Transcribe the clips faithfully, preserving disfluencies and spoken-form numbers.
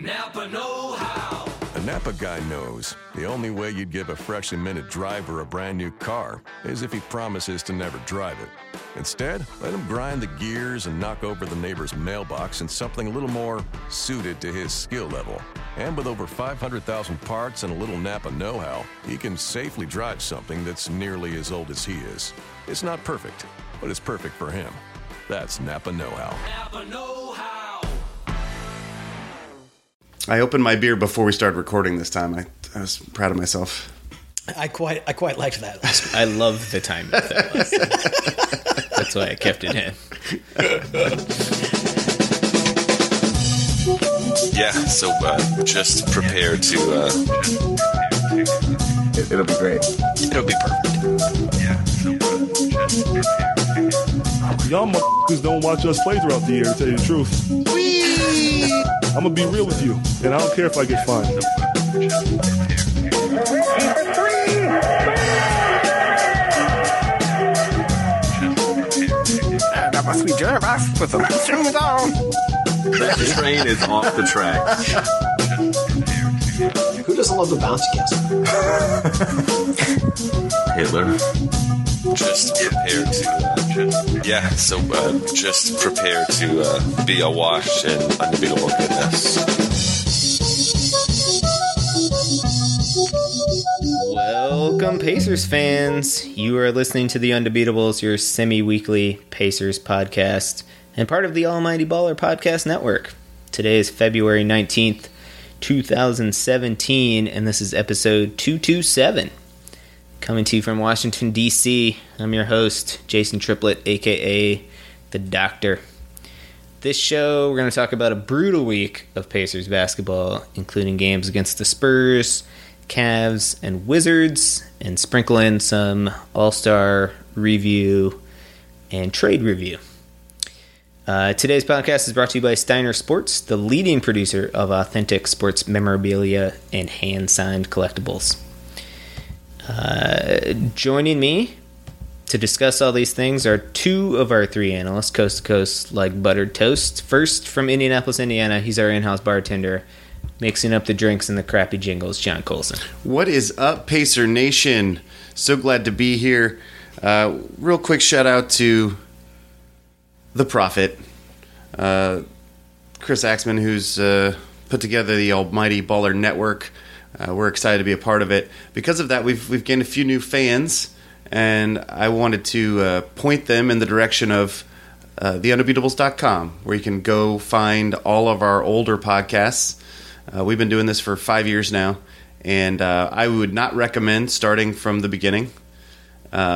Napa know-how. A Napa guy knows the only way you'd give a freshly minted driver a brand new car is if he promises to never drive it. Instead, let him grind the gears and knock over the neighbor's mailbox in something a little more suited to his skill level. And with over five hundred thousand parts and a little Napa know-how, he can safely drive something that's nearly as old as he is. It's not perfect, but it's perfect for him. That's Napa know-how. Napa know-how. I opened my beer before we started recording this time. I, I was proud of myself. I quite I quite liked that last week. I love the time of that last time. That's why I kept it in. Yeah, so uh, just prepare to... Uh, It, it'll be great. it'll be perfect. Yeah, so uh, just prepare to... Y'all motherfuckers don't watch us play throughout the year, to tell you the truth. I'm gonna be real with you, and I don't care if I get fined. That must be Jervis with a string down. That train is off the track. Who doesn't love the bouncy castle? Hitler. Just prepare to... Uh, yeah, so uh, just prepare to uh, be awash in unbeatable goodness. Welcome, Pacers fans. You are listening to The Undebeatables, your semi-weekly Pacers podcast, and part of the Almighty Baller Podcast Network. Today is February nineteenth, twenty seventeen, and this is episode two twenty-seven. Coming to you from Washington, D C, I'm your host, Jason Triplett, a k a. The Doctor. This show, we're going to talk about a brutal week of Pacers basketball, including games against the Spurs, Cavs, and Wizards, and sprinkle in some All-Star review and trade review. Uh, today's podcast is brought to you by Steiner Sports, the leading producer of authentic sports memorabilia and hand-signed collectibles. Uh, joining me to discuss all these things are two of our three analysts, coast to coast like buttered toast. First, from Indianapolis, Indiana, he's our in-house bartender, mixing up the drinks and the crappy jingles, John Colson. What is up, Pacer Nation? So glad to be here. Uh, real quick shout out to the Prophet, uh, Chris Axman, who's uh, put together the Almighty Baller Network. Uh, we're excited to be a part of it. Because of that, we've we've gained a few new fans, and I wanted to uh, point them in the direction of uh, the undebeatables dot com, where you can go find all of our older podcasts. Uh, we've been doing this for five years now, and uh, I would not recommend starting from the beginning. Um,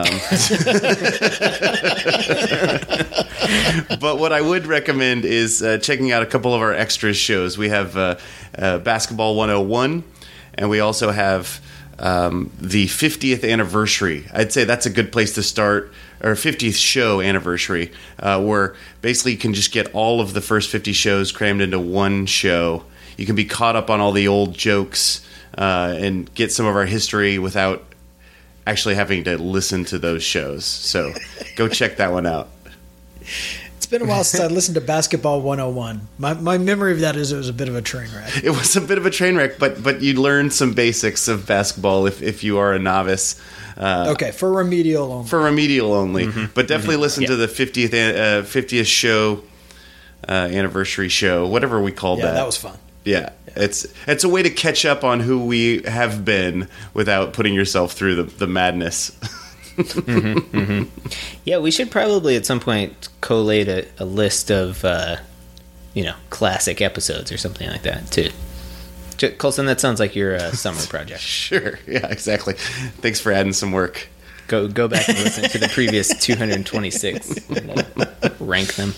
but what I would recommend is uh, checking out a couple of our extra shows. We have uh, uh, Basketball one oh one, and we also have um, the fiftieth anniversary. I'd say that's a good place to start, or fiftieth show anniversary, uh, where basically you can just get all of the first fifty shows crammed into one show. You can be caught up on all the old jokes uh, and get some of our history without actually having to listen to those shows. So go check that one out. It's been a while since I listened to Basketball one oh one. My my memory of that is it was a bit of a train wreck. It was a bit of a train wreck, but but you learn some basics of basketball if, if you are a novice. Uh, okay, for remedial only. For remedial only. Mm-hmm. But definitely mm-hmm. listen yeah. to the fiftieth uh, fiftieth show, uh, anniversary show, whatever we called yeah, that. Yeah, that was fun. Yeah, it's it's a way to catch up on who we have been without putting yourself through the, the madness. mm-hmm, mm-hmm. Yeah, we should probably at some point collate a, a list of, uh, you know, classic episodes or something like that, too. Colson, that sounds like your uh, summer project. Sure, yeah, exactly. Thanks for adding some work. Go go back and listen to the previous two hundred twenty-six and uh, rank them.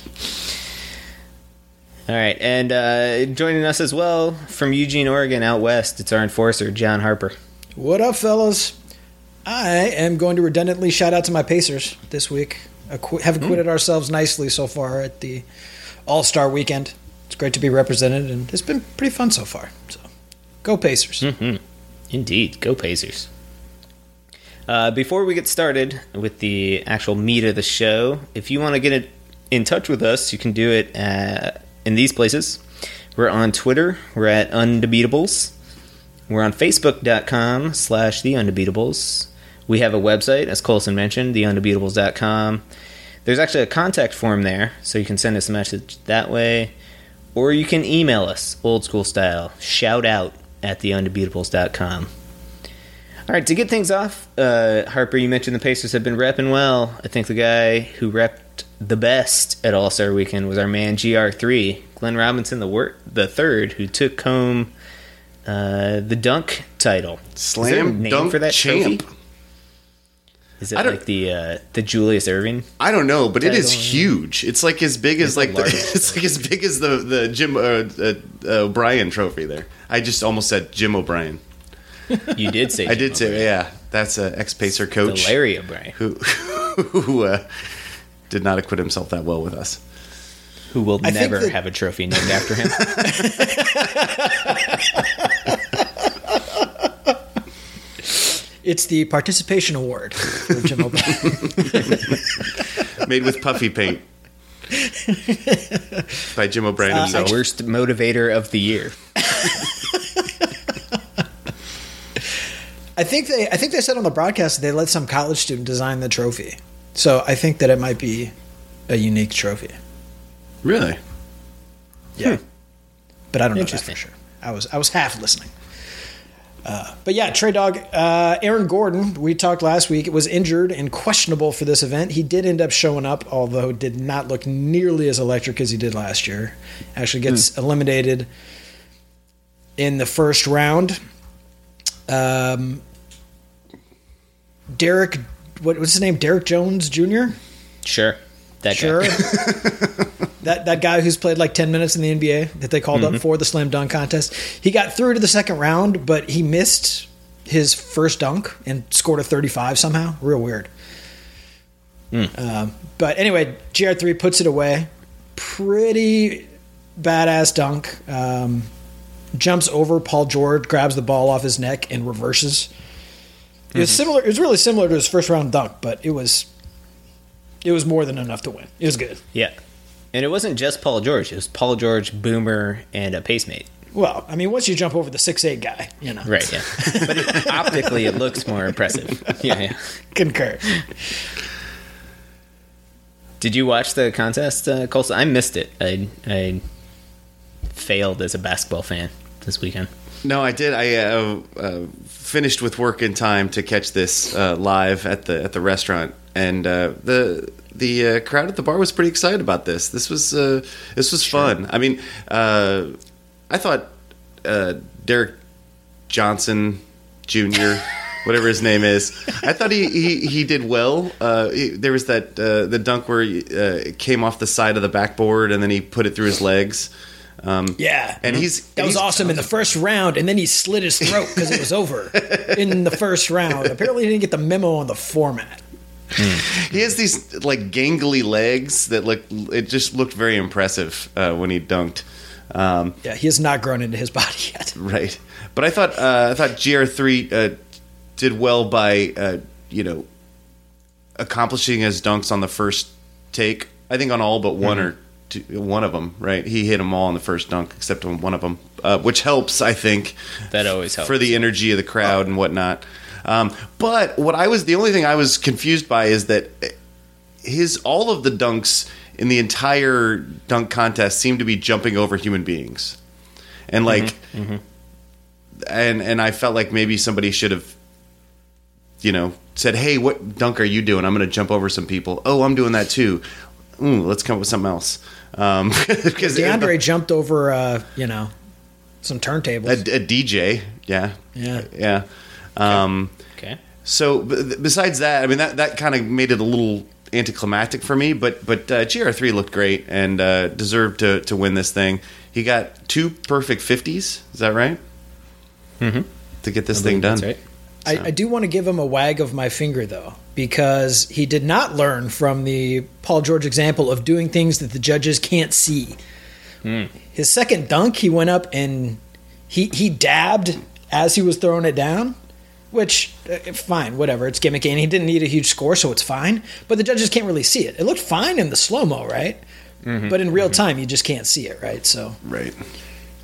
All right, and uh, joining us as well from Eugene, Oregon, out west, it's our enforcer, John Harper. What up, fellas? I am going to redundantly shout out to my Pacers this week. Acqu- have acquitted mm. ourselves nicely so far at the All-Star Weekend. It's great to be represented, and it's been pretty fun so far. So, go Pacers. Mm-hmm. Indeed, go Pacers. Uh, before we get started with the actual meat of the show, if you want to get in touch with us, you can do it at in these places. We're on Twitter. We're at Undebeatables. We're on Facebook.com slash The Undebeatables. We have a website, as Colson mentioned, the undebeatables dot com. There's actually a contact form there, so you can send us a message that way. Or you can email us, old school style. Shout out at the undebeatables dot com. All right, to get things off, uh, Harper, you mentioned the Pacers have been repping well. I think the guy who repped the best at All-Star Weekend was our man G R three, Glenn Robinson the, wor- the third, who took home uh, the dunk title. Slam Is there a name dunk for that champ. trophy? Is it I don't- like the uh, the Julius Erving? I don't know, but it is Title, huge. It's like as big as It's like the the, largest it's like as big as the the Jim uh, uh, uh, O'Brien trophy. There, I just almost said Jim O'Brien. You did say I Jim did say, O'Brien. yeah. That's an ex-Pacer coach The Larry O'Brien, who who uh, did not acquit himself that well with us. who will I think never that- have a trophy named after him. It's the participation award for Jim O'Brien. Made with puffy paint by Jim O'Brien The himself. worst motivator of the year. I think they I think they said on the broadcast that they let some college student design the trophy. So I think that it might be a unique trophy. Really? Yeah. But I don't know that Interesting. for sure. I was I was half listening. Uh, but yeah, Trey Dog, uh, Aaron Gordon, we talked last week, was injured and questionable for this event. He did end up showing up, although did not look nearly as electric as he did last year. Actually gets eliminated in the first round. Um, Derek, what, what's his name? Derek Jones Junior? Sure. That Sure. guy. that that guy who's played like ten minutes in the N B A that they called Mm-hmm. up for the slam dunk contest. He got through to the second round, but he missed his first dunk and scored a thirty-five somehow. Real weird. Mm. Um, but anyway, G R three puts it away. Pretty badass dunk. Um, jumps over Paul George, grabs the ball off his neck, and reverses. It was similar. It was really similar to his first round dunk, but it was it was more than enough to win. It was good. Yeah. And it wasn't just Paul George. It was Paul George, Boomer, and a pacemate. Well, I mean, once you jump over the six eight guy, you know. Right, yeah. But it, optically, it looks more impressive. Yeah, yeah. Concur. Did you watch the contest, uh, Colson? I missed it. I, I failed as a basketball fan this weekend. No, I did. I uh, uh, finished with work in time to catch this uh, live at the at the restaurant, and uh, the the uh, crowd at the bar was pretty excited about this. This was uh, this was fun. I mean, uh, I thought uh, Derek Johnson Junior whatever his name is, I thought he he, he did well. Uh, he, there was that uh, the dunk where he, uh, it came off the side of the backboard and then he put it through his legs. Um, Yeah. and he's That was he's- awesome in the first round, and then he slit his throat because it was over in the first round. Apparently, he didn't get the memo on the format. He has these like gangly legs that look. It just looked very impressive uh, when he dunked. Um, Yeah, he has not grown into his body yet. right, but I thought uh, I thought G R three uh, did well by uh, you know accomplishing his dunks on the first take. I think on all but one Mm-hmm. or two, one of them. Right, he hit them all on the first dunk except on one of them, uh, which helps. I think That always helps. for the energy of the crowd and whatnot. Um, but what I was the only thing I was confused by is that his all of the dunks in the entire dunk contest seemed to be jumping over human beings, and like, Mm-hmm. and and I felt like maybe somebody should have, you know, said, "Hey, what dunk are you doing? I'm going to jump over some people. Oh, I'm doing that too. Ooh, let's come up with something else." Um, because DeAndre jumped over, uh, you know, some turntables. a, a D J, yeah, Yeah. yeah. Um, Okay. So b- besides that, I mean that that kind of made it a little anticlimactic for me. But but uh, G R three looked great and uh, deserved to to win this thing. He got two perfect fifties. Is that right? Mm-hmm. To get this thing done. That's right. I, I do want to give him a wag of my finger, though, because he did not learn from the Paul George example of doing things that the judges can't see. Mm. His second dunk, he went up and he, he dabbed as he was throwing it down, which, uh, fine, whatever. It's gimmicky, and he didn't need a huge score, so it's fine. But the judges can't really see it. It looked fine in the slow-mo, right? Mm-hmm. But in real time, you just can't see it, right? So Right.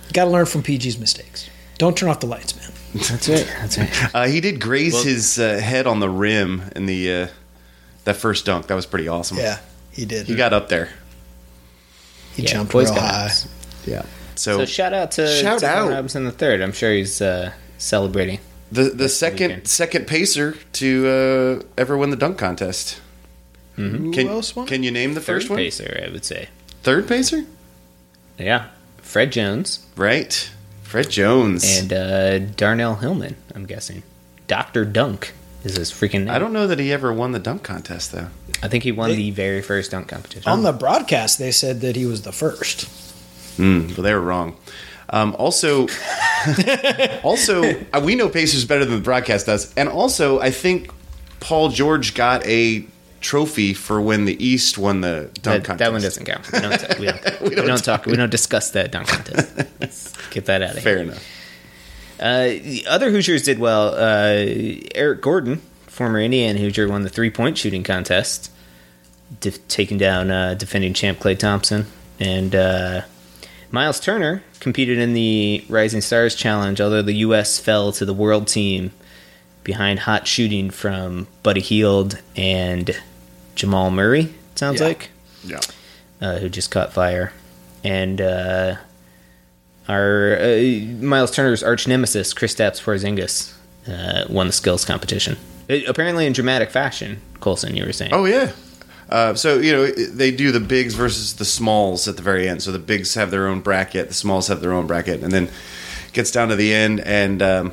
Got to learn from P G's mistakes. Don't turn off the lights, man. That's right. That's right. Uh, he did graze Well- his uh, head on the rim in the uh, that first dunk. That was pretty awesome. Yeah, he did. He got up there. He Yeah, jumped boys real got high. us. Yeah. So, So shout out to Shout to out. Robinson the third. I'm sure he's uh, celebrating. the the That's second weekend. second pacer to uh, ever win the dunk contest. Mm-hmm. Can, Who else won? can you name the Third first one? pacer, I would say. Third pacer? Yeah, Fred Jones Right. Fred Jones. and uh, Darnell Hillman. I'm guessing Doctor Dunk is his freaking name. I don't know that he ever won the dunk contest, though. I think he won They- the very first dunk competition. On the broadcast, they said that he was the first. Mm, well, they were wrong. Um, also, also uh, we know Pacers better than the broadcast does. And also, I think Paul George got a trophy for when the East won the dunk that, contest. that one doesn't count. We don't, we don't, we don't talk. We don't discuss that dunk contest. Let's get that out of Fair here. enough. Uh, the other Hoosiers did well. Uh, Eric Gordon, former Indiana Hoosier, won the three-point shooting contest, def- taking down uh, defending champ Klay Thompson. And uh, Miles Turner competed in the Rising Stars Challenge, although the U S fell to the world team behind hot shooting from Buddy Hield and Jamal Murray, it sounds Yeah. like, Yeah. uh, who just caught fire. And uh, our uh, Miles Turner's arch nemesis, Kristaps Porzingis, uh, won the skills competition. It, apparently in dramatic fashion, Colson, you were saying. Oh, yeah. Uh, so, you know, they do the bigs versus the smalls at the very end. So the bigs have their own bracket, the smalls have their own bracket. And then it gets down to the end, and um,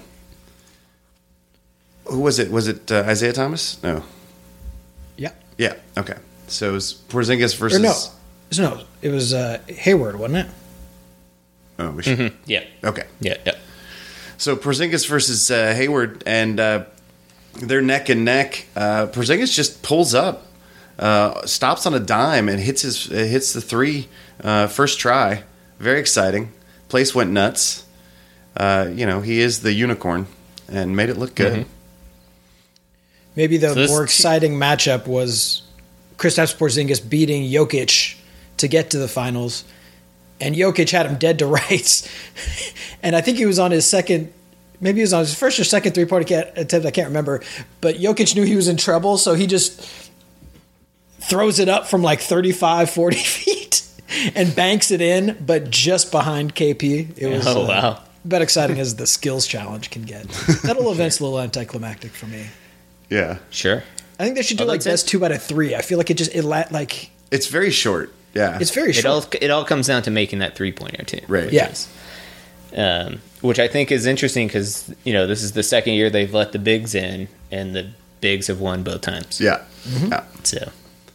who was it? Was it uh, Isaiah Thomas? No. Yeah. Yeah, okay. So it was Porzingis versus... Or no. No, it was uh, Hayward, wasn't it? Oh, we should... Mm-hmm. Yeah. Okay. Yeah, yeah. So Porzingis versus uh, Hayward, and uh, they're neck and neck. Uh, Porzingis just pulls up, uh, stops on a dime, and hits his uh, hits the three uh, first try. Very exciting. Place went nuts. Uh, you know, he is the unicorn, and made it look good. Mm-hmm. Maybe the So this- more exciting matchup was Kristaps Porzingis beating Jokic to get to the finals, and Jokic had him dead to rights. And I think he was on his second, maybe he was on his first or second three-point attempt, I can't remember. But Jokic knew he was in trouble, so he just throws it up from like thirty-five, forty feet and banks it in, but just behind K P. It was Oh, uh, wow. about exciting as the skills challenge can get. That little event's a little anticlimactic for me. Yeah, Sure. I think they should do Oh, like that's it? best two out of three. I feel like it just it la- like it's very short. Yeah, it's very It short. all it all comes down to making that three pointer too. Right. which Yeah. is, um, which I think is interesting because you know this is the second year they've let the bigs in, and the bigs have won both times. yeah, yeah. So,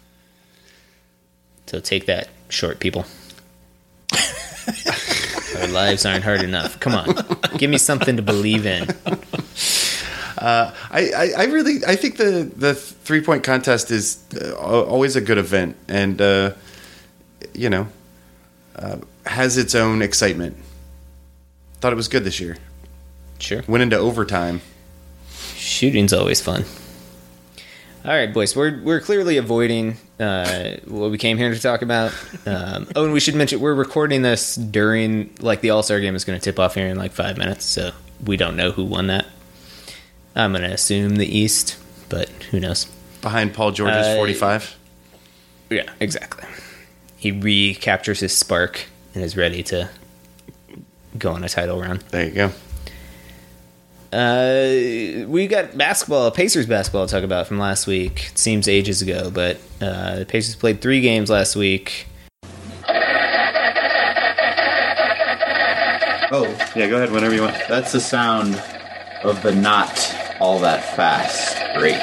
so take that, short people. Our lives aren't hard enough. Come on, give me something to believe in. I, I, I really I think the the three point contest is uh, al- always a good event, and uh, you know uh, has its own excitement. Thought it was good this year. Sure, Went into overtime. shooting's always fun. All right, boys, we're we're clearly avoiding uh, what we came here to talk about. Um, oh, and we should mention we're recording this during like the All Star game is going to tip off here in like five minutes, so we don't know who won that. I'm going to assume the East, but who knows? Behind Paul George's Uh, forty-five. Yeah, exactly. He recaptures his spark and is ready to go on a title run. There you go. Uh, we got basketball, Pacers basketball to talk about from last week. It seems ages ago, but uh, the Pacers played three games last week. Oh, Yeah, go ahead whenever you want. that's the sound of the not all that fast break.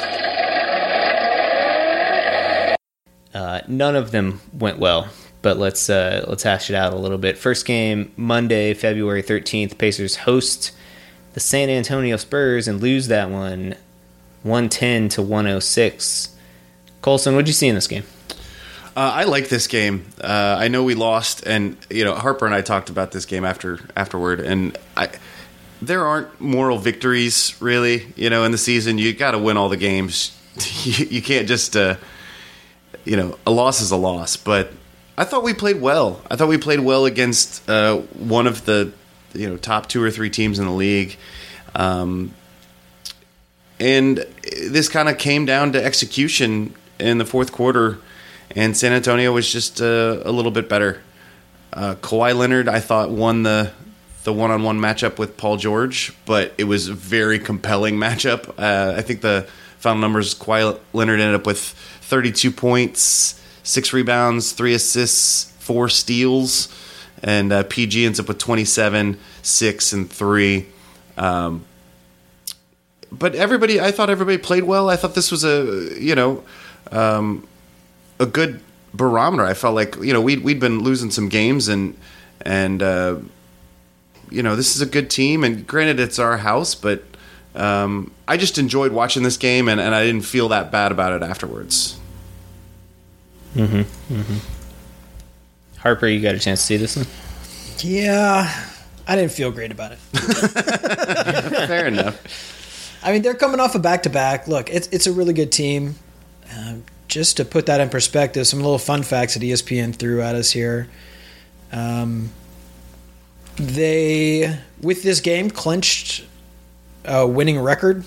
Uh, none of them went well, but let's uh, let's hash it out a little bit. First game Monday, February thirteenth. Pacers host the San Antonio Spurs and lose that one, one ten to one oh six. Colson, what'd you see in this game? Uh, I like this game. Uh, I know we lost, and you know Harper and I talked about this game after afterward, and I. There aren't moral victories, really. You know, in the season, you got to win all the games. you, you can't just, uh, you know, a loss is a loss. But I thought we played well. I thought we played well against uh, one of the you know, top two or three teams in the league. Um, and this kind of came down to execution in the fourth quarter, and San Antonio was just uh, a little bit better. Uh, Kawhi Leonard, I thought, won the the one-on-one matchup with Paul George, but it was a very compelling matchup. Uh, I think the final numbers, Kawhi Leonard ended up with thirty-two points, six rebounds, three assists, four steals, and uh, P G ends up with twenty-seven, six, and three. Um, but everybody, I thought everybody played well. I thought this was a, you know, um, a good barometer. I felt like, you know, we'd, we'd been losing some games, and, and uh, you know, this is a good team. And granted, it's our house, but um, I just enjoyed watching this game, and, and I didn't feel that bad about it afterwards. Mm-hmm. Mm-hmm. Harper, you got a chance to see this one? Yeah, I didn't feel great about it. Fair enough. I mean, they're coming off a back-to-back. Look, it's it's a really good team. Uh, just to put that in perspective, some little fun facts that E S P N threw at us here. Um, they, with this game, clinched a winning record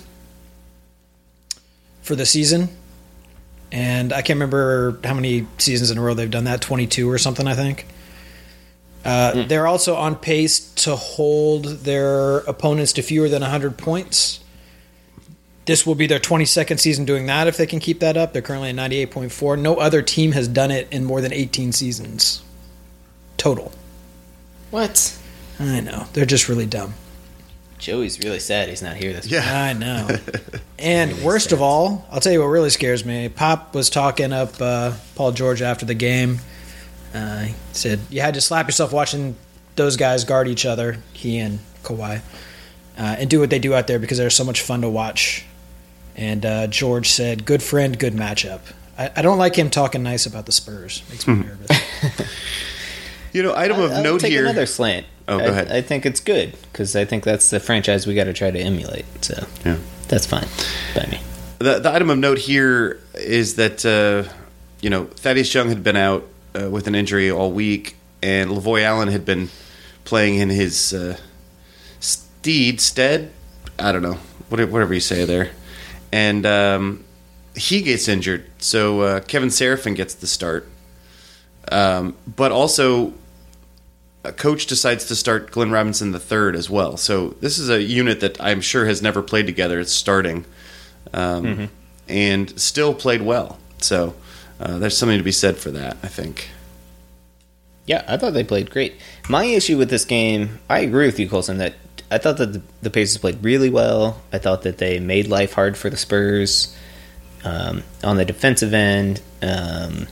for the season. And I can't remember how many seasons in a row they've done that, twenty-two or something, I think. Uh, mm. They're also on pace to hold their opponents to fewer than one hundred points. This will be their twenty-second season doing that if they can keep that up. They're currently at ninety-eight point four. No other team has done it in more than eighteen seasons total. What? I know. They're just really dumb. Joey's really sad he's not here this week. Yeah, I know. And really worst sad. of all, I'll tell you what really scares me. Pop was talking up uh, Paul George after the game. Uh, he said you had to slap yourself watching those guys guard each other, he and Kawhi, uh, and do what they do out there because they're so much fun to watch. And uh, George said, good friend, good matchup. I, I don't like him talking nice about the Spurs. Makes me nervous. You know, item of I'll note take here. Another slant. Oh, go I, ahead. I think it's good because I think that's the franchise we got to try to emulate. So yeah, that's fine by me. The, the item of note here is that uh, you know, Thaddeus Young had been out uh, with an injury all week, and Lavoy Allen had been playing in his uh, steed stead. I don't know, whatever you say there, and um, he gets injured, so uh, Kevin Seraphin gets the start. Um, but also, a coach decides to start Glenn Robinson the third as well. So this is a unit that I'm sure has never played together. It's starting, um, mm-hmm. and still played well. So uh, there's something to be said for that, I think. Yeah, I thought they played great. My issue with this game, I agree with you, Colson, that I thought that the, the Pacers played really well. I thought that they made life hard for the Spurs um, on the defensive end. Um,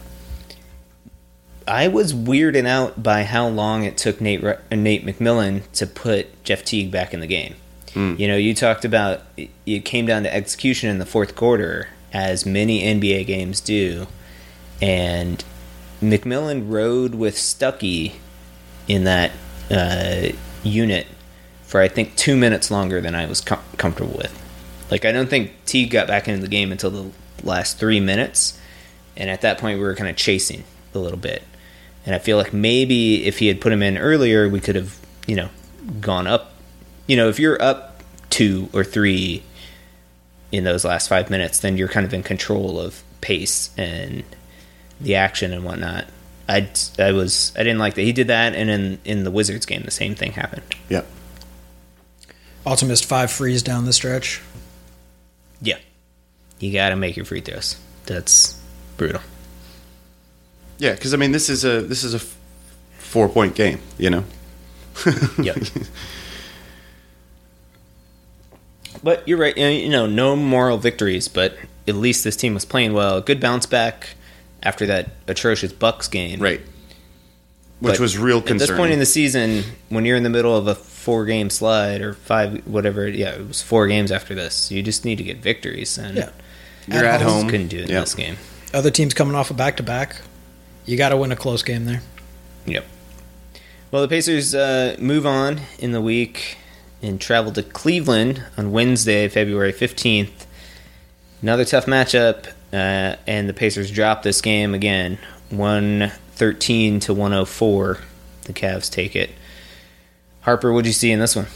I was weirded out by how long it took Nate Nate McMillan to put Jeff Teague back in the game. Mm. You know, you talked about it came down to execution in the fourth quarter, as many N B A games do, and McMillan rode with Stuckey in that uh, unit for, I think, two minutes longer than I was com- comfortable with. Like, I don't think Teague got back into the game until the last three minutes, and at that point we were kind of chasing a little bit. And I feel like maybe if he had put him in earlier, we could have, you know, gone up. You know, if you're up two or three in those last five minutes, then you're kind of in control of pace and the action and whatnot. I, I was I didn't like that he did that, and in in the Wizards game, the same thing happened. Yep. Also missed five frees down the stretch. Yeah, you got to make your free throws. That's brutal. Yeah, because I mean, this is a this is a f- four point game, you know. Yep. But you're right. You know, no moral victories, but at least this team was playing well. Good bounce back after that atrocious Bucks game, right? Which but was real concerning. At this point in the season, when you're in the middle of a four game slide or five, whatever, yeah, it was four games after this. You just need to get victories, and yeah. you're at, at home. Couldn't do it yep. in this game. Other teams coming off a back to back. You got to win a close game there. Yep. Well, the Pacers uh, move on in the week and travel to Cleveland on Wednesday, February fifteenth. Another tough matchup, uh, and the Pacers drop this game again, one thirteen to one oh four. The Cavs take it. Harper, what'd you see in this one?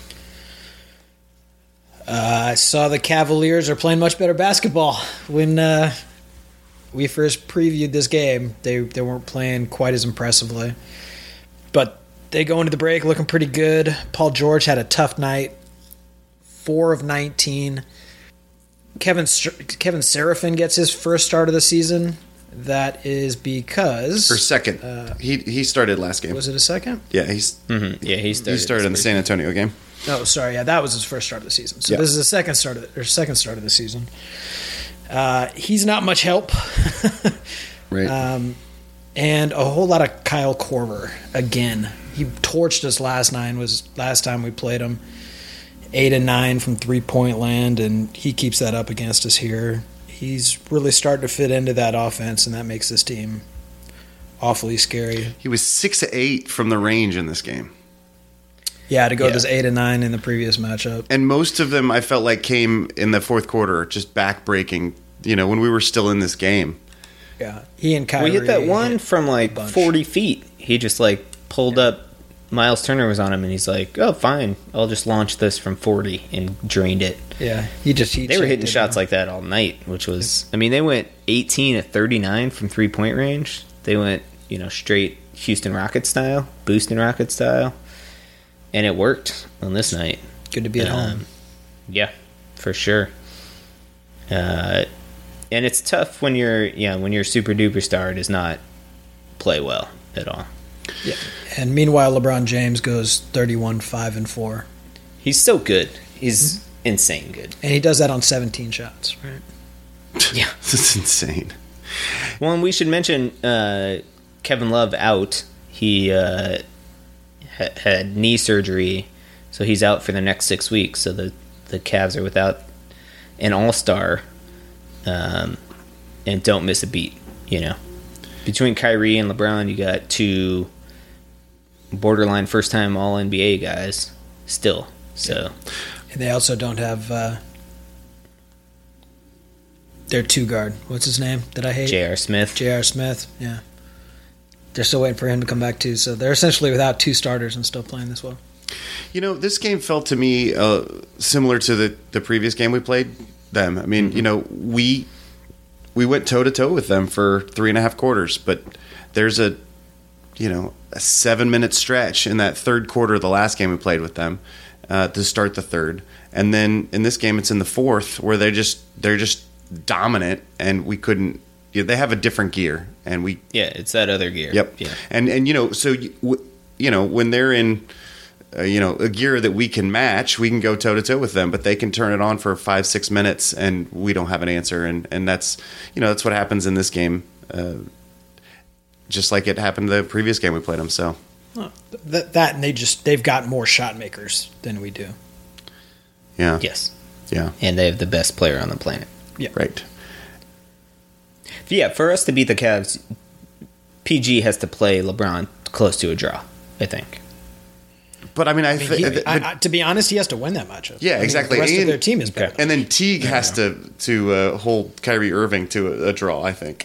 Uh, I saw the Cavaliers are playing much better basketball. When uh, we first previewed this game, they, they weren't playing quite as impressively. But they go into the break looking pretty good. Paul George had a tough night. four of nineteen. Kevin Kevin Seraphin gets his first start of the season. That is because... For second. Uh, he he started last game. Was it a second? Yeah, he's Mm-hmm. Yeah, he started, he started in the San Antonio game. Oh, sorry. Yeah, that was his first start of the season. So Yeah. this is the second start of the, or second start of the season. Uh, he's not much help. Right. Um, and a whole lot of Kyle Korver again. He torched us last nine was last time we played him. Eight and nine from three point land, and he keeps that up against us here. He's really starting to fit into that offense, and that makes this team awfully scary. He was six to eight from the range in this game. Yeah, to go Yeah. to this eight and nine in the previous matchup. And most of them, I felt like, came in the fourth quarter, just back-breaking, you know, when we were still in this game. Yeah, he and Kyrie. We hit that one hit from like a bunch. forty feet. He just like pulled up. Miles Turner was on him, and he's like, "Oh, fine, I'll just launch this from forty," and drained it. Yeah, he just he They were checked hitting it shots out. like that all night, which was, I mean, they went eighteen of thirty-nine from three point range. They went, you know, straight Houston Rockets style, boosting Rockets style, and it worked on this night. Good to be at Um, home. Yeah, for sure. Uh, and it's tough when you're, yeah, when your super duper star does not play well at all. Yeah. And meanwhile, LeBron James goes thirty-one, five, and four. He's so good. He's insane good. And he does that on seventeen shots, right? Yeah. This is insane. Well, and we should mention uh, Kevin Love out. He uh, ha- had knee surgery, so he's out for the next six weeks. So the, the Cavs are without an all-star, um, and don't miss a beat, you know. Between Kyrie and LeBron, you got two borderline first-time All N B A guys still. So And they also don't have uh, their two guard. What's his name that I hate? J R. Smith. J R. Smith, yeah. They're still waiting for him to come back, too. So they're essentially without two starters and still playing this well. You know, this game felt to me uh, similar to the, the previous game we played them. I mean, Mm-hmm. you know, we we went toe-to-toe with them for three and a half quarters, but there's a, you know, a seven-minute stretch in that third quarter of the last game we played with them uh, to start the third. And then in this game, it's in the fourth where they just they're just dominant, and we couldn't. You know, they have a different gear, and we Yeah, it's that other gear. Yep. Yeah. And and you know, so you, w- you know when they're in, uh, you know, a gear that we can match, we can go toe to toe with them. But they can turn it on for five six minutes, and we don't have an answer. And and that's you know that's what happens in this game, uh, just like it happened the previous game we played them. So That, that and they just, they've got more shot makers than we do. yeah, Yes. yeah, And they have the best player on the planet. right. Yeah, for us to beat the Cavs, P G has to play LeBron close to a draw, I think. But I mean, I, I mean, thi- he, th- I, I, to be honest, he has to win that matchup. Yeah, I mean, exactly. The rest And- of their team is better. and then Teague has to to uh, hold Kyrie Irving to a, a draw. I think.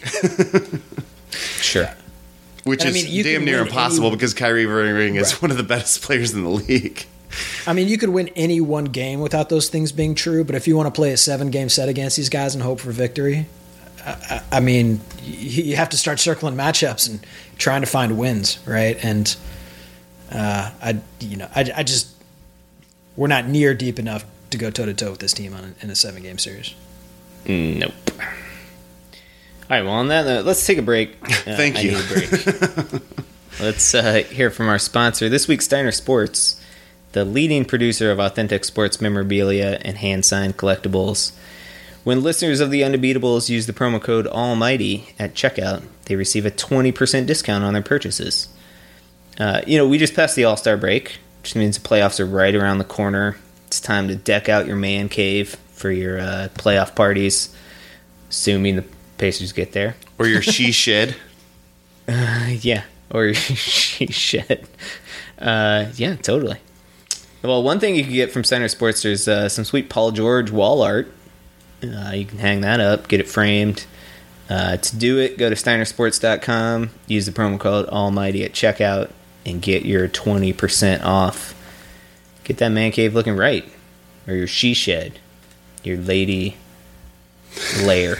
Sure. Which And I is mean, you damn can near win impossible any- because Kyrie Irving is Right. one of the best players in the league. I mean, you could win any one game without those things being true, but if you want to play a seven-game set against these guys and hope for victory, I, I, I mean, you, you have to start circling matchups and trying to find wins, right? And uh, I, you know, I, I just we're not near deep enough to go toe-to-toe with this team on, in a seven-game series. Nope. All right, well, on that note, let's take a break. Uh, Thank I you. need a break. Let's uh, hear from our sponsor. This week, Steiner Sports, the leading producer of authentic sports memorabilia and hand-signed collectibles. When listeners of the Undebeatables use the promo code Almighty at checkout, they receive a twenty percent discount on their purchases. Uh, you know, we just passed the All-Star break, which means the playoffs are right around the corner. It's time to deck out your man cave for your uh, playoff parties, assuming the Pacers get there. Or your she shed. Uh, yeah, or she shed. Uh, yeah, totally. Well, one thing you can get from Center Sports, there's uh, some sweet Paul George wall art. Uh, you can hang that up, get it framed. Uh, to do it, go to steiner sports dot com, use the promo code Almighty at checkout, and get your twenty percent off Get that man cave looking right. Or your she shed. Your lady lair.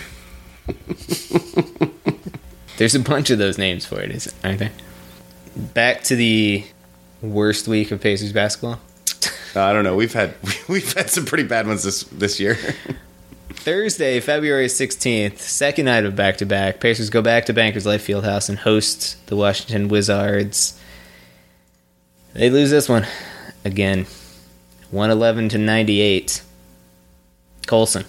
There's a bunch of those names for it, isn't aren't there? Back to the worst week of Pacers basketball. Uh, I don't know. We've had we've had some pretty bad ones this this year. Thursday, February sixteenth, second night of back-to-back. Pacers go back to Bankers Life Fieldhouse and host the Washington Wizards. They lose this one again, one eleven to ninety-eight. Colson.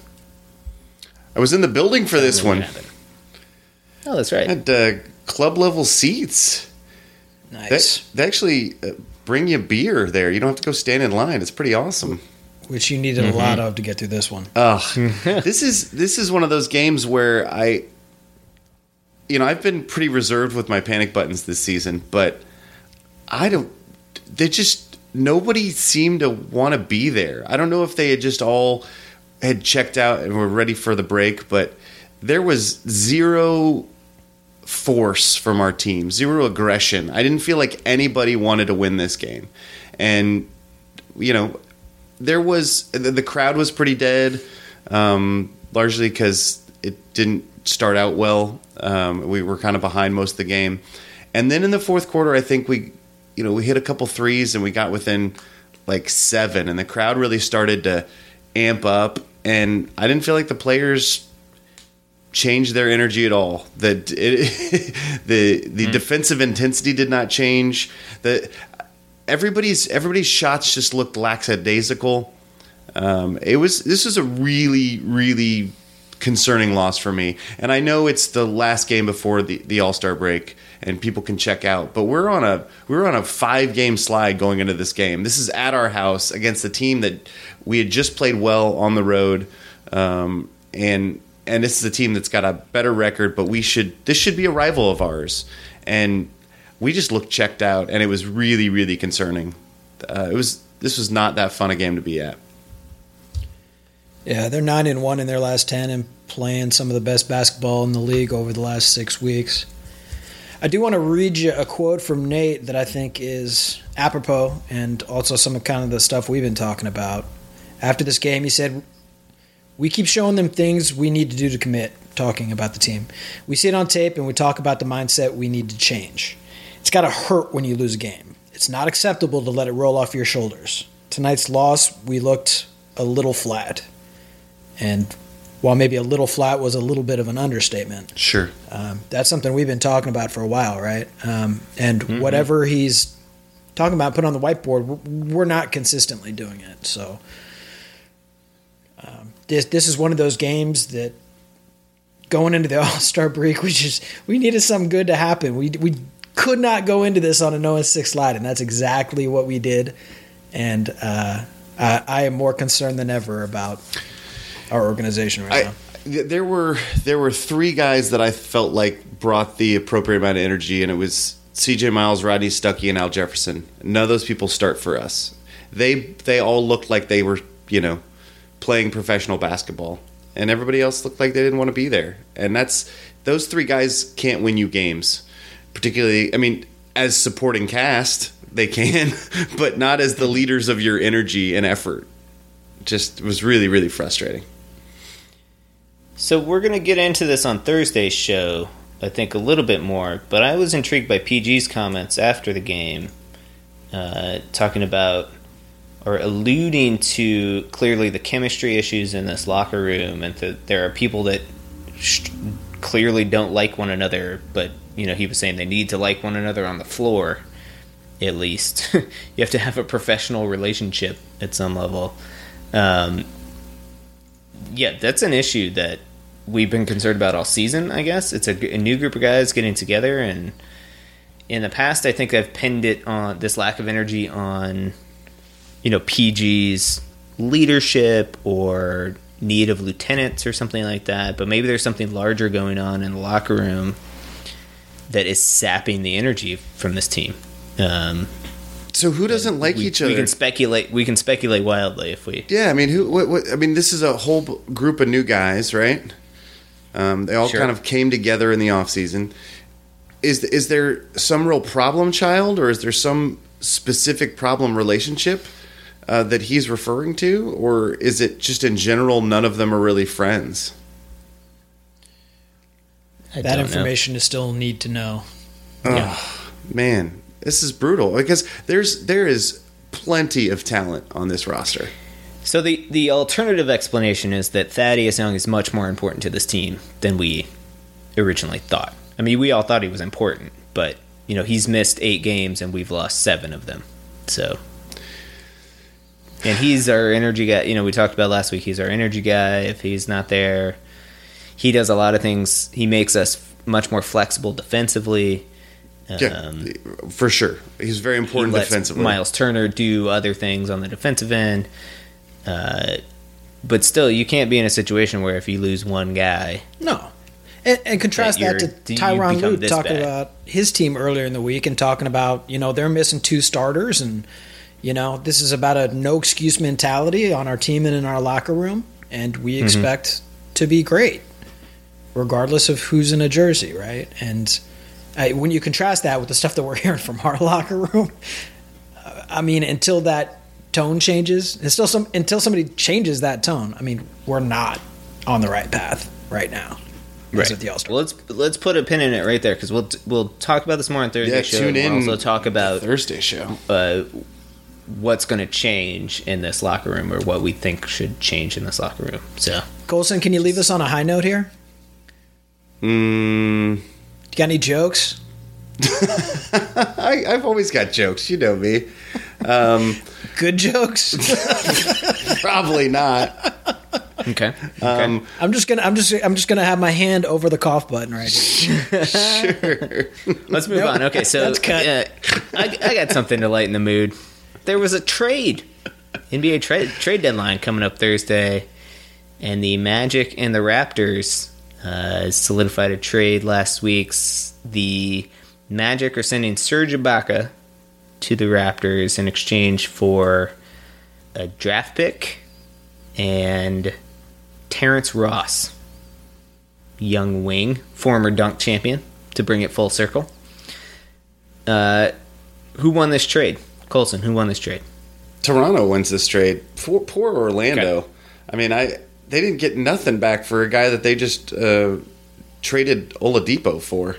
I was in the building for this one. Oh, that's right. I had uh, club level seats. Nice. That, they actually uh, bring you beer there. You don't have to go stand in line. It's pretty awesome. Which you needed Mm-hmm. a lot of to get through this one. Ugh. this is this is one of those games where I, you know, I've been pretty reserved with my panic buttons this season, but I don't. They just nobody seemed to want to be there. I don't know if they had just all had checked out and were ready for the break, but there was zero force from our team, zero aggression. I didn't feel like anybody wanted to win this game, and you know. There was the crowd was pretty dead, um, largely because it didn't start out well. Um, we were kind of behind most of the game, and then in the fourth quarter, I think we, you know, we hit a couple threes and we got within like seven, and the crowd really started to amp up. And I didn't feel like the players changed their energy at all. That it, the the mm. defensive intensity did not change. The Everybody's everybody's shots just looked lackadaisical. Um, it was this was a really really concerning loss for me, and I know it's the last game before the, the All-Star break, and people can check out. But we're on a we're on a five game slide going into this game. This is at our house against a team that we had just played well on the road, um, and and this is a team that's got a better record. But we should this should be a rival of ours, and we just looked checked out, and it was really, really concerning. Uh, it was this was not that fun a game to be at. Yeah, they're nine and one in their last ten, and playing some of the best basketball in the league over the last six weeks. I do want to read you a quote from Nate that I think is apropos, and also some of kind of the stuff we've been talking about. After this game, he said, "We keep showing them things we need to do to commit." Talking about the team, we see it on tape, and we talk about the mindset we need to change. It's got to hurt when you lose a game. It's not acceptable to let it roll off your shoulders. Tonight's loss, we looked a little flat. And while maybe a little flat was a little bit of an understatement. Sure. Um, that's something we've been talking about for a while, right? Um, and mm-hmm. whatever he's talking about, put on the whiteboard, we're not consistently doing it. So um, this this is one of those games that going into the All-Star break, we just we needed something good to happen. We we could not go into this on a oh and six slide, and that's exactly what we did. And uh, I, I am more concerned than ever about our organization right I, now. There were there were three guys that I felt like brought the appropriate amount of energy, and it was C J Miles, Rodney Stuckey, and Al Jefferson. None of those people start for us. They they all looked like they were, you know, playing professional basketball, and everybody else looked like they didn't want to be there. And that's those three guys can't win you games. Particularly, I mean, as supporting cast, they can, but not as the leaders of your energy and effort. Just it was really, really frustrating. So we're going to get into this on Thursday's show, I think, a little bit more, but I was intrigued by P G's comments after the game, uh, talking about or alluding to clearly the chemistry issues in this locker room, and that there are people that sh- clearly don't like one another, but you know, he was saying they need to like one another on the floor, at least. You have to have a professional relationship at some level. Um, yeah, that's an issue that we've been concerned about all season, I guess. It's a, a new group of guys getting together, and in the past, I think I've pinned it on this lack of energy on, you know, P G's leadership or need of lieutenants or something like that, but maybe there's something larger going on in the locker room that is sapping the energy from this team. Um, so who doesn't like we, each other? We can speculate. We can speculate wildly if we. Yeah, I mean, who? What, what, I mean, this is a whole group of new guys, right? Um, they all Sure. kind of came together in the off season. Is is there some real problem child, or is there some specific problem relationship? uh, that he's referring to, or is it just in general none of them are really friends? I That don't information is still need to know. Oh, Yeah. man, this is brutal because there's there is plenty of talent on this roster. know. So the the alternative explanation is that Thaddeus Young is much more important to this team than we originally thought. I mean, we all thought he was important, but you know, he's missed eight games and we've lost seven of them. So, and he's our energy guy. You know, we talked about last week. He's our energy guy. If he's not there, he does a lot of things. He makes us much more flexible defensively. Yeah, Um, for sure. He's very he important lets defensively. Miles Turner do other things on the defensive end. Uh, but still, you can't be in a situation where if you lose one guy, No. And, and contrast That that, you're- to you Tyronn become Lue this talking bad. about his team earlier in the week and talking about, you know, they're missing two starters and, you know, this is about a no excuse mentality on our team and in our locker room. And we Mm-hmm. expect to be great, regardless of who's in a jersey, right? And I, when you contrast that with the stuff that we're hearing from our locker room, uh, I mean, until that tone changes, it's still some until somebody changes that tone. I mean, we're not on the right path right now. As at the All-Star. Well, let's let's put a pin in it right there because we'll we'll talk about this more on Thursday Yeah, show. tune and in We'll also talk about Thursday show. uh, what's going to change in this locker room or what we think should change in this locker room. So, Colson, can you leave us on a high note here? Mm, You got any jokes? I, I've always got jokes. You know me. Um, Good jokes? probably not. okay, okay. Um, I'm just gonna I'm just I'm just gonna have my hand over the cough button right here. sure. Let's move on. Okay, so That's cut. uh, I, I got something to lighten the mood. There was a trade, N B A trade trade deadline coming up Thursday, and the Magic and the Raptors uh, solidified a trade last week. The Magic are sending Serge Ibaka to the Raptors in exchange for a draft pick and Terrence Ross, young wing, former dunk champion, to bring it full circle. Uh, who won this trade? Colson, who won this trade? Toronto wins this trade. Poor, poor Orlando. Okay. I mean, I they didn't get nothing back for a guy that they just uh, traded Oladipo for.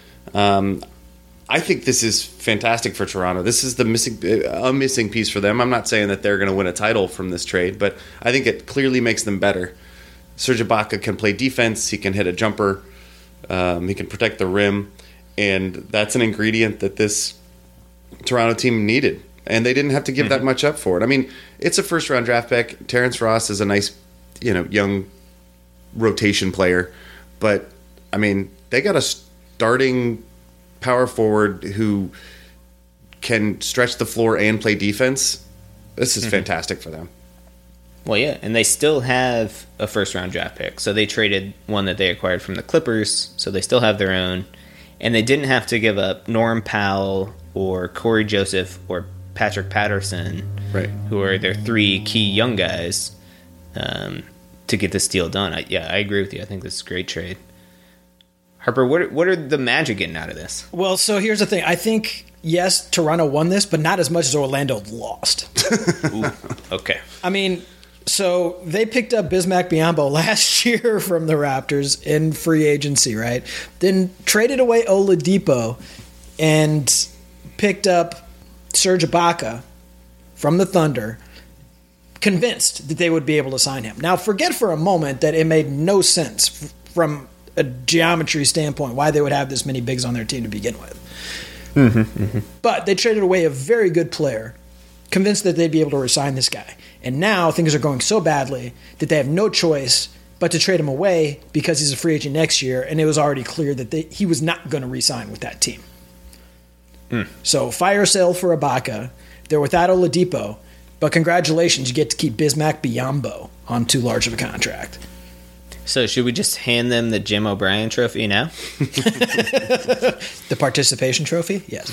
Um, I think this is fantastic for Toronto. This is the missing a missing piece for them. I'm not saying that they're going to win a title from this trade, but I think it clearly makes them better. Serge Ibaka can play defense. He can hit a jumper. Um, he can protect the rim, and that's an ingredient that this Toronto team needed. And they didn't have to give that much up for it. I mean, it's a first round draft pick. Terrence Ross is a nice, you know, young rotation player, but I mean, they got a starting power forward who can stretch the floor and play defense. This is fantastic for them. Well, yeah, and they still have a first round draft pick. So they traded one that they acquired from the Clippers, so they still have their own. And they didn't have to give up Norm Powell or Corey Joseph or Patrick Patterson, Right. who are their three key young guys, um, to get this deal done. I, yeah, I agree with you. I think this is a great trade. Harper, what are, what are the Magic getting out of this? Well, so here's the thing. I think yes, Toronto won this, but not as much as Orlando lost. Ooh, okay. I mean, so they picked up Bismack Biyombo last year from the Raptors in free agency, right? Then traded away Oladipo and picked up Serge Ibaka from the Thunder, convinced that they would be able to sign him. Now, forget for a moment that it made no sense f- from a geometry standpoint why they would have this many bigs on their team to begin with. Mm-hmm, mm-hmm. But they traded away a very good player, convinced that they'd be able to resign this guy. And now things are going so badly that they have no choice but to trade him away because he's a free agent next year, and it was already clear that they, he was not going to re-sign with that team. Mm. So fire sale for Ibaka. They're without Oladipo, but congratulations, you get to keep Bismack Biyombo on too large of a contract. So should we just hand them the Jim O'Brien trophy now? The participation trophy? Yes.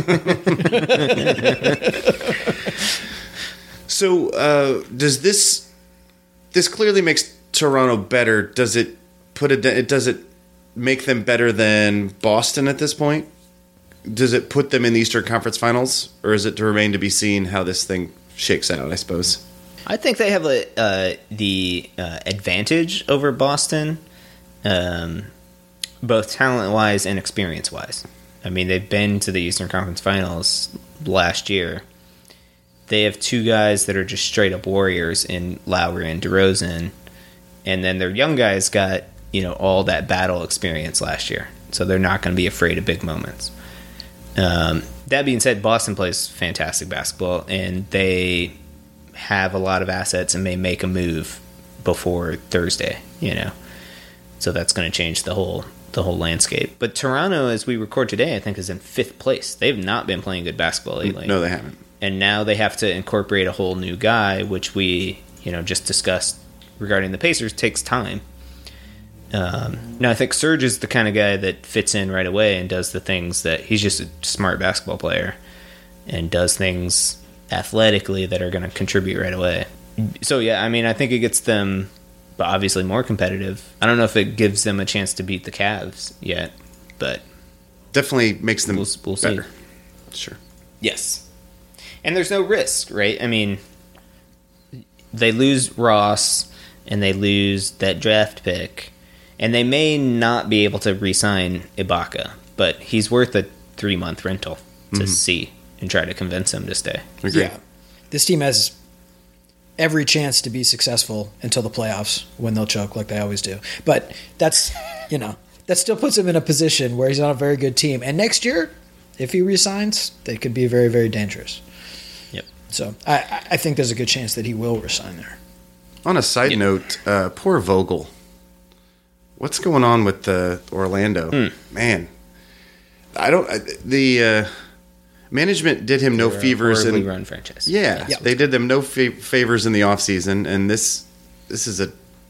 So, uh, does this this clearly makes Toronto better? Does it put a it does it make them better than Boston at this point? Does it put them in the Eastern Conference Finals, or is it to remain to be seen how this thing shakes out, I suppose. I think they have a, uh, the uh, advantage over Boston, um, both talent-wise and experience-wise. I mean, they've been to the Eastern Conference Finals last year. They have two guys that are just straight-up warriors in Lowry and DeRozan, and then their young guys got, you know, all that battle experience last year, so they're not going to be afraid of big moments. Um, that being said, Boston plays fantastic basketball, and they have a lot of assets and may make a move before Thursday, you know. So that's going to change the whole the whole landscape. But Toronto, as we record today, I think is in fifth place. They've not been playing good basketball lately. No, they haven't. And now they have to incorporate a whole new guy, which we, you know, just discussed regarding the Pacers, takes time. Um, now, I think Serge is the kind of guy that fits in right away and does the things that he's just a smart basketball player and does things athletically that are going to contribute right away. So, yeah, I mean, I think it gets them obviously more competitive. I don't know if it gives them a chance to beat the Cavs yet, but definitely makes them we'll, we'll better. See. Sure. Yes. And there's no risk, right? I mean, they lose Ross and they lose that draft pick, and they may not be able to re-sign Ibaka, but he's worth a three-month rental to mm-hmm. see and try to convince him to stay. Agree. Yeah. This team has every chance to be successful until the playoffs, when they'll choke like they always do. But that's, you know, that still puts him in a position where he's on a very good team. And next year, if he resigns, they could be very, very dangerous. Yep. So I, I think there's a good chance that he will resign there. On a side yep. note, uh, poor Vogel. What's going on with uh, Orlando? Hmm. Man, I don't. Uh, the uh, management did him no They're favors. A horribly in, run franchise. Yeah, Yep. they did them no fa- favors in the offseason, and this this is a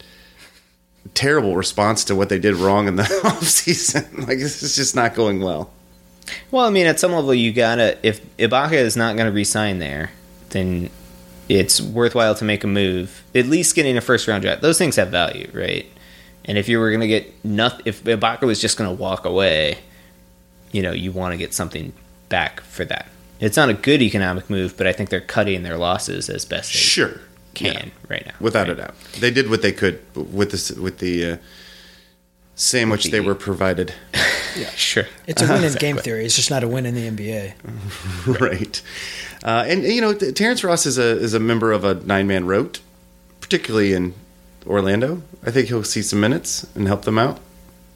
terrible response to what they did wrong in the offseason. Like, this is just not going well. Well, I mean, at some level, you gotta. If Ibaka is not going to re-sign there, then it's worthwhile to make a move. At least getting a first round draft. Those things have value, right? And if you were going to get nothing, if Ibaka was just going to walk away, you know, you want to get something back for that. It's not a good economic move, but I think they're cutting their losses as best they Sure. can Yeah. right now. Without right? a doubt. They did what they could with the, with the uh, sandwich With the- they were provided. Yeah, sure. It's a win in Exactly. game theory. It's just not a win in the N B A. Right. Uh, and, you know, Terrence Ross is a is a member of a nine-man rote, particularly in Orlando. I think he'll see some minutes and help them out.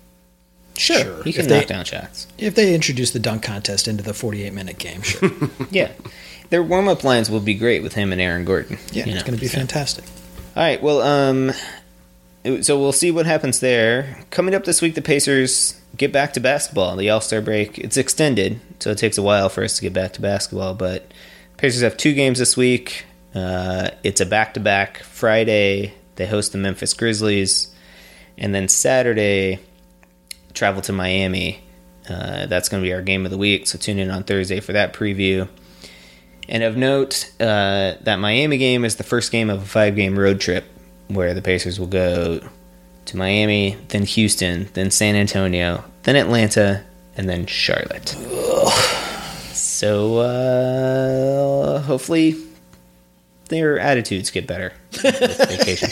Sure. He can If knock they, down shots. if they introduce the dunk contest into the forty-eight minute game, sure. Yeah. Their warm-up lines will be great with him and Aaron Gordon. Yeah, you it's know. going to be fantastic. All right, well, um, so we'll see what happens there. Coming up this week, the Pacers get back to basketball. The All-Star break, it's extended, so it takes a while for us to get back to basketball. But Pacers have two games this week. Uh, it's a back-to-back. Friday, they host the Memphis Grizzlies. And then Saturday, travel to Miami. Uh, that's going to be our game of the week, so tune in on Thursday for that preview. And of note, uh, that Miami game is the first game of a five-game road trip where the Pacers will go to Miami, then Houston, then San Antonio, then Atlanta, and then Charlotte. Ugh. So uh, hopefully their attitudes get better this vacation.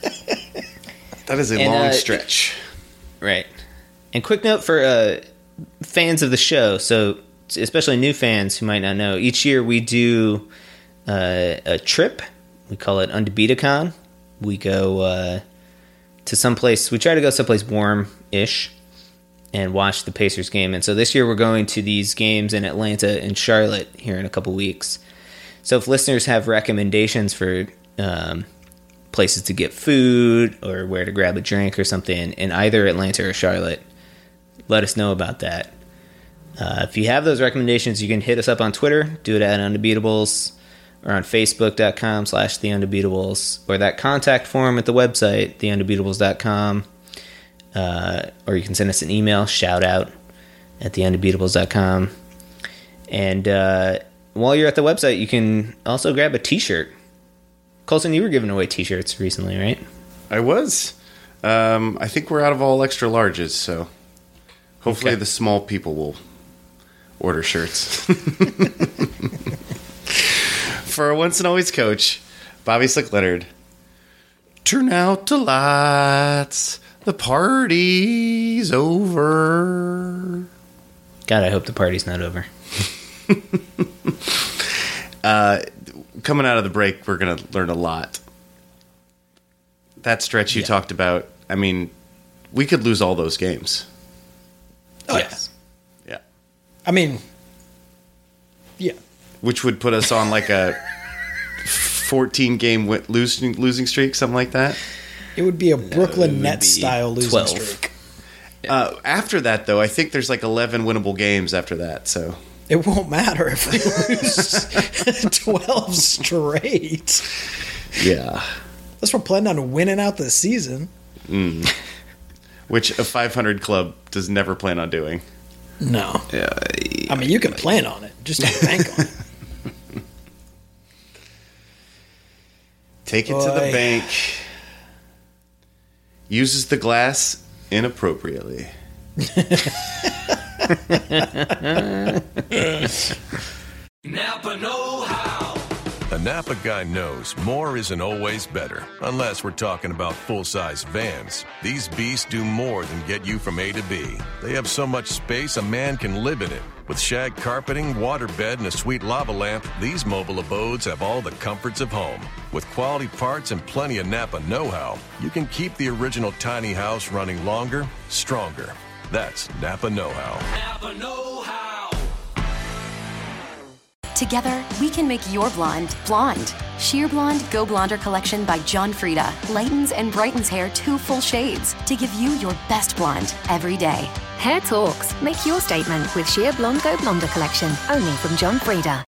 That is a And, long uh, stretch. Right. And quick note for uh, fans of the show, so especially new fans who might not know, each year we do uh, a trip. We call it Undebeatacon. We go uh, to someplace, we try to go someplace warm-ish and watch the Pacers game. And so this year we're going to these games in Atlanta and Charlotte here in a couple weeks. So if listeners have recommendations for um, places to get food or where to grab a drink or something in either Atlanta or Charlotte, let us know about that. Uh, if you have those recommendations, you can hit us up on Twitter, do it at Undebeatables, or on Facebook.com slash The Undebeatables, or that contact form at the website, the undebeatables dot com, uh, or you can send us an email, shout out at the undebeatables dot com. And uh, while you're at the website, you can also grab a t-shirt. Colson, you were giving away t-shirts recently, right? I was. Um, I think we're out of all extra larges, so hopefully Okay. the small people will order shirts. for our once and always coach, Bobby Slick Leonard. Turn out the lights. The party's over. God, I hope the party's not over. uh, coming out of the break, we're going to learn a lot. That stretch you yeah. talked about, I mean, we could lose all those games. Oh, yes. Yeah. yeah. I mean, yeah. Which would put us on like a fourteen-game losing losing streak, something like that. It would be a Brooklyn no, Nets style losing twelve. Streak. Uh, after that, though, I think there's like eleven winnable games after that. So it won't matter if we lose twelve straight. Yeah. Unless we're planning on winning out the season. Mm. Which a five hundred club does never plan on doing. No. Yeah. I mean, you can plan on it. Just don't bank on it. Take it Boy. to the bank. Uses the glass inappropriately. Napa know-how. A Napa guy knows more isn't always better, unless we're talking about full-size vans. These beasts do more than get you from A to B. They have so much space a man can live in it. With shag carpeting, waterbed, and a sweet lava lamp, these mobile abodes have all the comforts of home. With quality parts and plenty of Napa know-how, you can keep the original tiny house running longer, stronger. That's Napa know-how. Napa know-how. Together, we can make your blonde, blonde. Sheer Blonde Go Blonder collection by John Frieda lightens and brightens hair two full shades to give you your best blonde every day. Hair talks. Make your statement with Sheer Blonde Go Blonder collection, only from John Frieda.